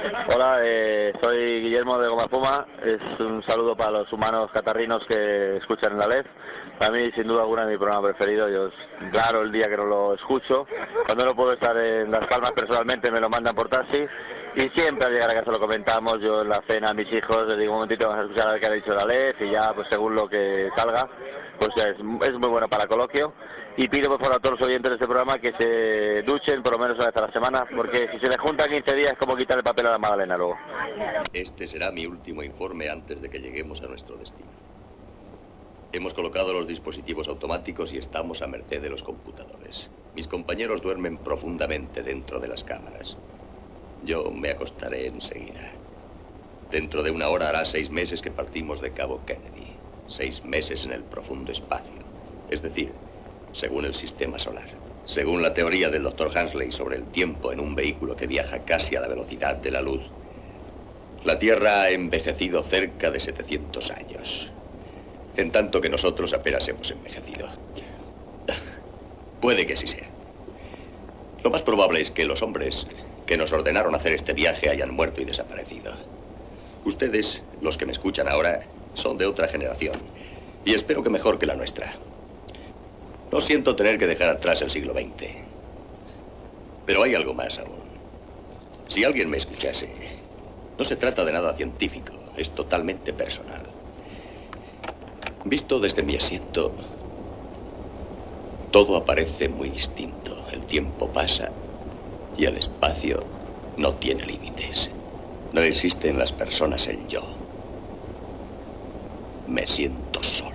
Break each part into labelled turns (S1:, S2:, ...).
S1: Hola, soy Guillermo de Goma Puma. Es un saludo para los humanos catarrinos que escuchan en la LED. Para mí, sin duda alguna, es mi programa preferido. Yo es raro el día que no lo escucho. Cuando no puedo estar en Las Palmas personalmente, me lo mandan por taxi. Y siempre al llegar a casa lo comentamos. Yo en la cena a mis hijos les digo un momentito, vamos a escuchar a ver qué ha dicho la LED. Y ya, pues según lo que salga, pues ya es muy bueno para coloquio. Y pido por favor a todos los oyentes de este programa que se duchen por lo menos una vez a la semana, porque si se les juntan 15 días es como quitar el papel a la magdalena luego.
S2: Este será mi último informe antes de que lleguemos a nuestro destino. Hemos colocado los dispositivos automáticos y estamos a merced de los computadores. Mis compañeros duermen profundamente dentro de las cámaras. Yo me acostaré enseguida. Dentro de una hora hará 6 meses que partimos de Cabo Kennedy. 6 meses en el profundo espacio. Es decir, según el sistema solar. Según la teoría del Dr. Hansley sobre el tiempo en un vehículo que viaja casi a la velocidad de la luz, la Tierra ha envejecido cerca de 700 años. En tanto que nosotros apenas hemos envejecido. Puede que así sea. Lo más probable es que los hombres que nos ordenaron hacer este viaje hayan muerto y desaparecido. Ustedes, los que me escuchan ahora, son de otra generación. Y espero que mejor que la nuestra. No siento tener que dejar atrás el siglo XX. Pero hay algo más aún. Si alguien me escuchase, no se trata de nada científico, es totalmente personal. Visto desde mi asiento, todo aparece muy distinto. El tiempo pasa y el espacio no tiene límites. No existe en las personas el yo. Me siento solo.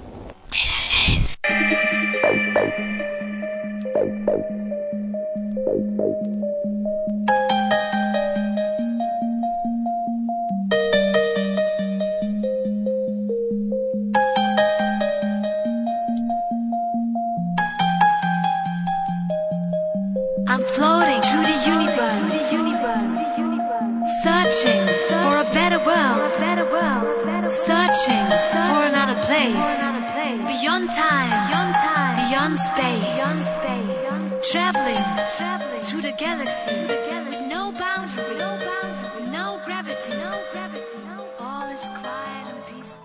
S3: I'm floating through the universe, searching for a better world, searching for another place, beyond time, beyond space, traveling through the galaxy, with no boundary, no gravity, all is quiet and peaceful.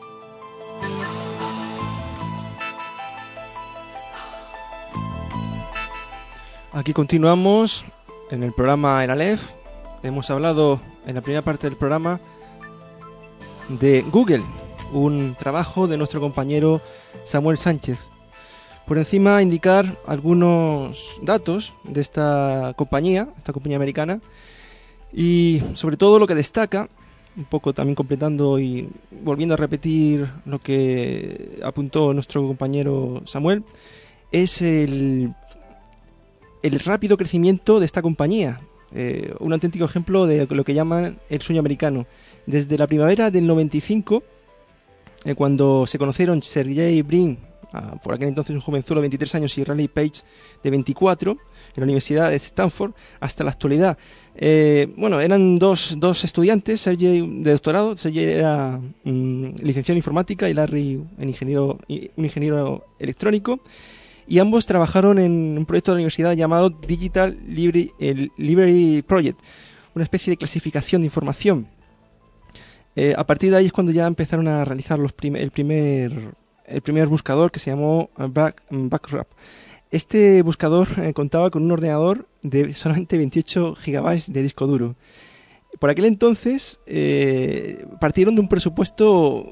S4: Aquí continuamos en el programa En Aleph. Hemos hablado en la primera parte del programa de Google, un trabajo de nuestro compañero Samuel Sánchez. Por encima indicar algunos datos de esta compañía americana, y sobre todo lo que destaca, un poco también completando y volviendo a repetir lo que apuntó nuestro compañero Samuel, es el rápido crecimiento de esta compañía. Un auténtico ejemplo de lo que llaman el sueño americano. Desde la primavera del 95, cuando se conocieron Sergey Brin, por aquel entonces un jovenzuelo de 23 años, y Riley Page, de 24, en la Universidad de Stanford, hasta la actualidad. Eran dos estudiantes, Sergey de doctorado. Sergey era licenciado en informática y Larry un ingeniero electrónico. Y ambos trabajaron en un proyecto de la universidad llamado Digital Library Project, una especie de clasificación de información. A partir de ahí es cuando ya empezaron a realizar el primer buscador, que se llamó Backrub. Este buscador contaba con un ordenador de solamente 28 gigabytes de disco duro. Por aquel entonces partieron de un presupuesto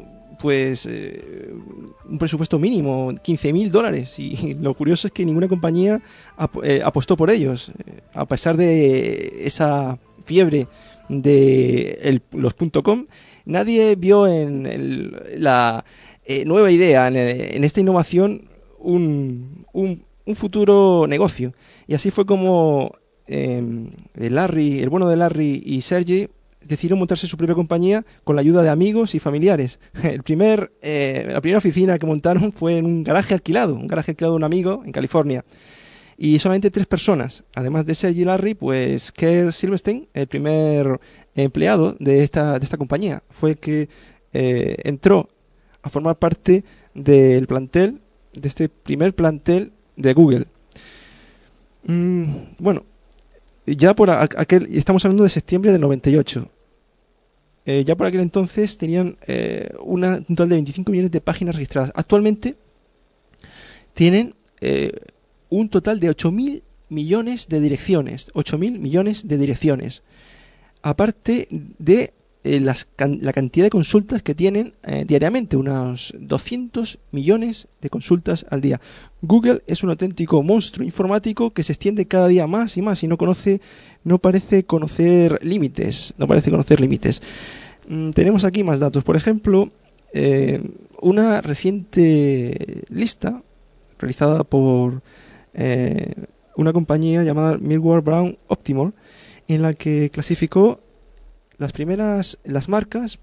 S4: un presupuesto mínimo, $15,000, y lo curioso es que ninguna compañía apostó por ellos, a pesar de esa fiebre de los .com. Nadie vio en la nueva idea, en esta innovación, un futuro negocio, y así fue como el bueno de Larry y Sergey decidieron montarse su propia compañía con la ayuda de amigos y familiares. La primera oficina que montaron fue en un garaje alquilado de un amigo en California. Y solamente 3 personas, además de Sergey y Larry, pues Kerr Silverstein, el primer empleado de esta compañía, fue el que entró a formar parte del plantel, de este primer plantel de Google. ya por aquel, estamos hablando de septiembre del 98. Ya por aquel entonces tenían un total de 25 millones de páginas registradas. Actualmente tienen un total de 8.000 millones de direcciones. 8.000 millones de direcciones. Aparte de la cantidad de consultas que tienen diariamente, unos 200 millones de consultas al día. Google es un auténtico monstruo informático que se extiende cada día más y más y no parece conocer límites. Tenemos aquí más datos. Por ejemplo, una reciente lista realizada por una compañía llamada Millward Brown Optimal, en la que clasificó las marcas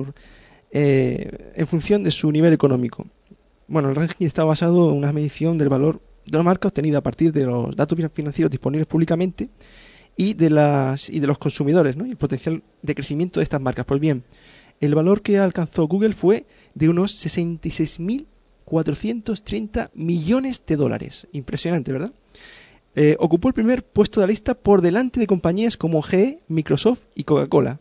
S4: en función de su nivel económico. Bueno, el ranking está basado en una medición del valor de la marca obtenida a partir de los datos financieros disponibles públicamente y de los consumidores, ¿no? Y el potencial de crecimiento de estas marcas. Pues bien, el valor que alcanzó Google fue de unos 66.430 millones de dólares. Impresionante, ¿verdad? Ocupó el primer puesto de la lista por delante de compañías como GE, Microsoft y Coca-Cola.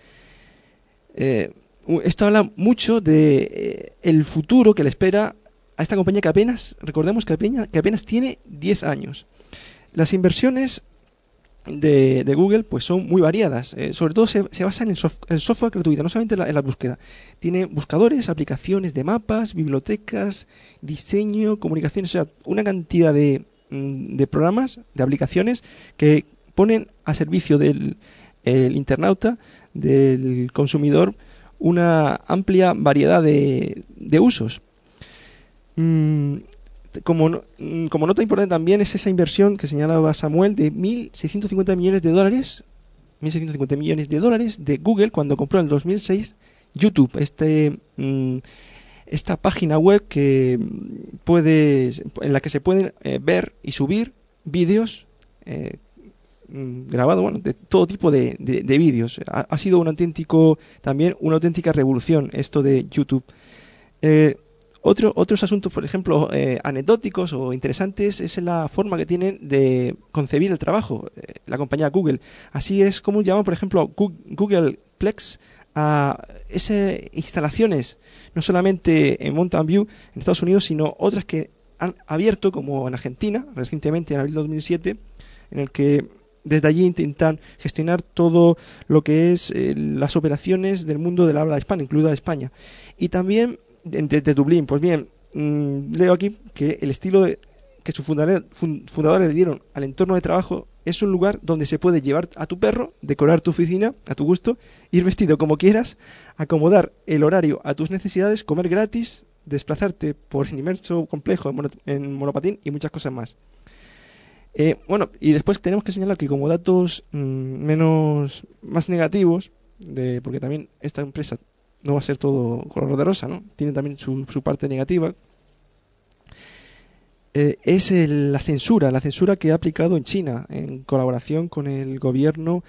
S4: Esto habla mucho de el futuro que le espera a esta compañía recordemos que apenas tiene 10 años. Las inversiones de Google pues son muy variadas, sobre todo se basan en software gratuito, no solamente en la búsqueda. Tiene buscadores, aplicaciones de mapas, bibliotecas, diseño, comunicaciones, o sea, una cantidad de programas, de aplicaciones que ponen a servicio del internauta, del consumidor, una amplia variedad de usos. Como nota importante también es esa inversión que señalaba Samuel de 1.650 millones de dólares, 1.650 millones de dólares de Google cuando compró en el 2006 YouTube, esta página web en la que se pueden ver y subir vídeos grabados, bueno, de todo tipo de vídeos. Ha sido una auténtica revolución esto de YouTube. Otros asuntos, por ejemplo, anecdóticos o interesantes, es la forma que tienen de concebir el trabajo, la compañía Google. Así es como llaman, por ejemplo, Googleplex a esas instalaciones, no solamente en Mountain View, en Estados Unidos, sino otras que han abierto, como en Argentina, recientemente, en abril de 2007, en el que desde allí intentan gestionar todo lo que es las operaciones del mundo del habla hispana, incluida España. Y también de Dublín. Pues bien, leo aquí que el estilo que sus fundadores le dieron al entorno de trabajo es un lugar donde se puede llevar a tu perro, decorar tu oficina a tu gusto, ir vestido como quieras, acomodar el horario a tus necesidades, comer gratis, desplazarte por el inmenso complejo en monopatín y muchas cosas más. Bueno, y después tenemos que señalar que como datos más negativos, porque también esta empresa no va a ser todo color de rosa, ¿no? Tiene también su parte negativa. Es la censura que ha aplicado en China en colaboración con el gobierno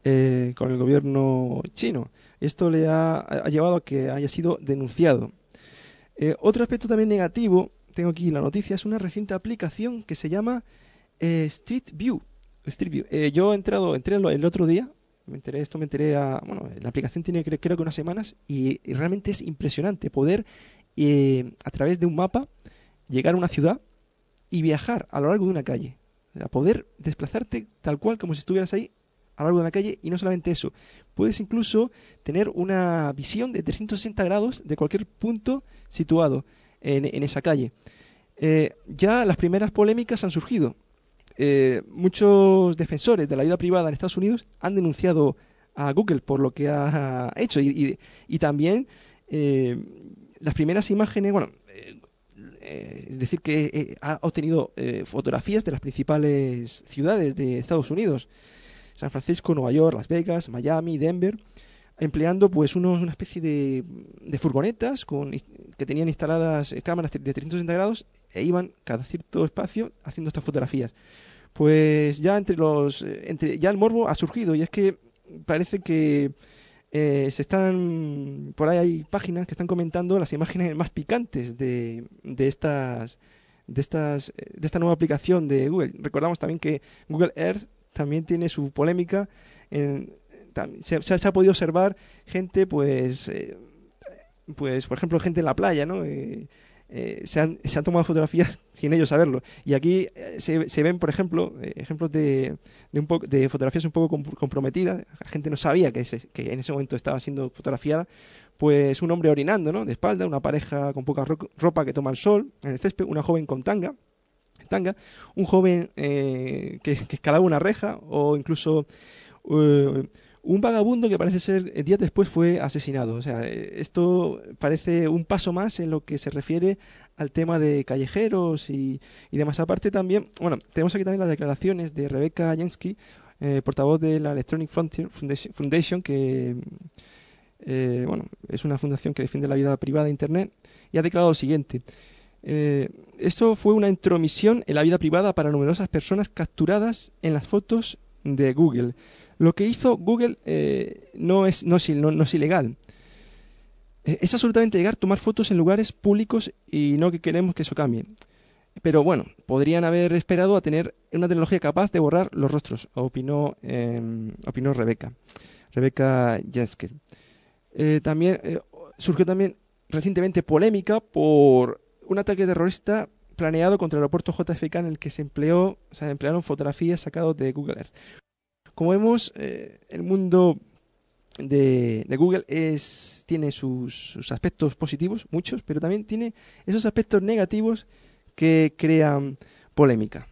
S4: chino. Esto le ha llevado a que haya sido denunciado. Otro aspecto también negativo, tengo aquí la noticia, es una reciente aplicación que se llama Street View. Yo entré el otro día. Me enteré, la aplicación tiene creo que unas semanas y realmente es impresionante poder a través de un mapa llegar a una ciudad y viajar a lo largo de una calle, o sea, poder desplazarte tal cual como si estuvieras ahí a lo largo de una calle. Y no solamente eso, puedes incluso tener una visión de 360 grados de cualquier punto situado en esa calle. Ya las primeras polémicas han surgido. Muchos defensores de la vida privada en Estados Unidos han denunciado a Google por lo que ha hecho y también las primeras imágenes, es decir, que ha obtenido fotografías de las principales ciudades de Estados Unidos: San Francisco, Nueva York, Las Vegas, Miami, Denver, empleando pues una especie de furgonetas que tenían instaladas cámaras de 360 grados e iban cada cierto espacio haciendo estas fotografías. Pues ya ya el morbo ha surgido, y es que parece que por ahí hay páginas que están comentando las imágenes más picantes de esta nueva aplicación de Google. Recordamos también que Google Earth también tiene su polémica. Se ha podido observar gente, pues por ejemplo, gente en la playa, ¿no? Se han tomado fotografías sin ellos saberlo. Y aquí se ven, por ejemplo, ejemplos de fotografías un poco comprometidas. La gente no sabía que en ese momento estaba siendo fotografiada. Pues un hombre orinando, ¿no? De espalda, una pareja con poca ropa que toma el sol en el césped, una joven con tanga, un joven que escalaba una reja, o incluso un vagabundo que parece ser días después fue asesinado. O sea, esto parece un paso más en lo que se refiere al tema de callejeros y demás. Aparte también, bueno, tenemos aquí también las declaraciones de Rebecca Jansky, portavoz de la Electronic Frontier Foundation, que es una fundación que defiende la vida privada de Internet, y ha declarado lo siguiente: esto fue una intromisión en la vida privada para numerosas personas capturadas en las fotos de Google. Lo que hizo Google no es ilegal. Es absolutamente legal tomar fotos en lugares públicos, y no que queremos que eso cambie. Pero bueno, podrían haber esperado a tener una tecnología capaz de borrar los rostros, opinó Rebecca Jansky. Surgió también recientemente polémica por un ataque terrorista planeado contra el aeropuerto JFK, en el que se emplearon fotografías sacadas de Google Earth. Como vemos, el mundo de Google tiene sus aspectos positivos, muchos, pero también tiene esos aspectos negativos que crean polémica.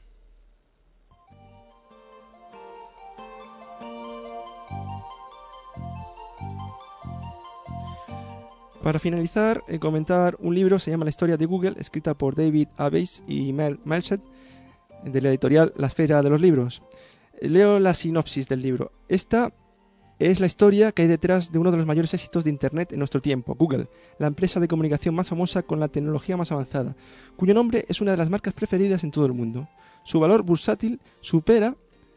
S4: Para finalizar, comentar un libro, se llama La historia de Google, escrita por David Abeis y Merced, de la editorial La Esfera de los Libros. Leo la sinopsis del libro. Esta es la historia que hay detrás de uno de los mayores éxitos de Internet en nuestro tiempo, Google, la empresa de comunicación más famosa con la tecnología más avanzada, cuyo nombre es una de las marcas preferidas en todo el mundo. Su valor bursátil supera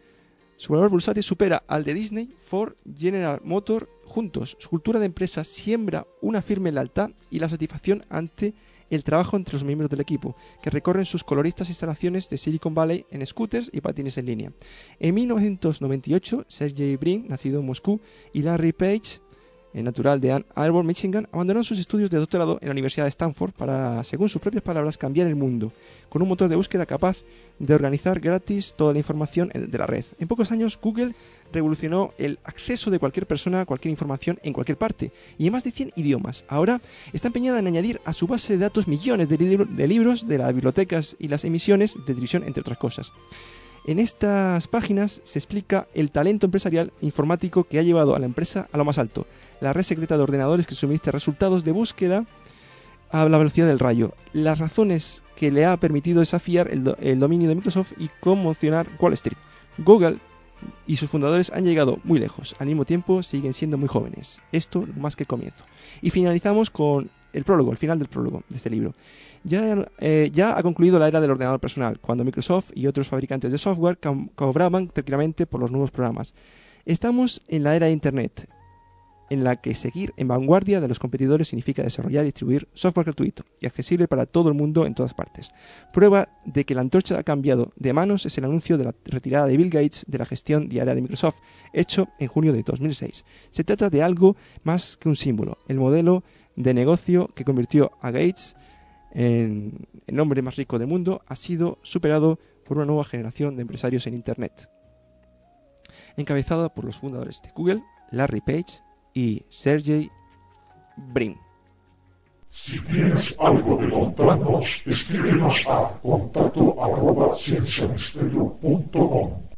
S4: al de Disney, Ford, General Motors juntos. Su cultura de empresa siembra una firme lealtad y la satisfacción ante el trabajo entre los miembros del equipo, que recorren sus coloristas instalaciones de Silicon Valley en scooters y patines en línea. En 1998, Sergey Brin, nacido en Moscú, y Larry Page, natural de Ann Arbor, Michigan, abandonaron sus estudios de doctorado en la Universidad de Stanford para, según sus propias palabras, cambiar el mundo, con un motor de búsqueda capaz de organizar gratis toda la información de la red. En pocos años, Google revolucionó el acceso de cualquier persona a cualquier información en cualquier parte, y en más de 100 idiomas. Ahora está empeñada en añadir a su base de datos millones de libros de las bibliotecas y las emisiones de televisión, entre otras cosas. En estas páginas se explica el talento empresarial informático que ha llevado a la empresa a lo más alto, la red secreta de ordenadores que suministra resultados de búsqueda a la velocidad del rayo, las razones que le ha permitido desafiar el dominio de Microsoft y conmocionar Wall Street. Google y sus fundadores han llegado muy lejos, al mismo tiempo siguen siendo muy jóvenes. Esto más que comienzo. Y finalizamos con el final del prólogo de este libro. Ya ha concluido la era del ordenador personal, cuando Microsoft y otros fabricantes de software cobraban tranquilamente por los nuevos programas. Estamos en la era de Internet, en la que seguir en vanguardia de los competidores significa desarrollar y distribuir software gratuito y accesible para todo el mundo en todas partes. Prueba de que la antorcha ha cambiado de manos es el anuncio de la retirada de Bill Gates de la gestión diaria de Microsoft, hecho en junio de 2006. Se trata de algo más que un símbolo, el modelo de negocio que convirtió a Gates en el hombre más rico del mundo ha sido superado por una nueva generación de empresarios en Internet, encabezada por los fundadores de Google, Larry Page y Sergey Brin.
S5: Si tienes algo que contarnos, escríbenos a contacto@cienciamisterio.com.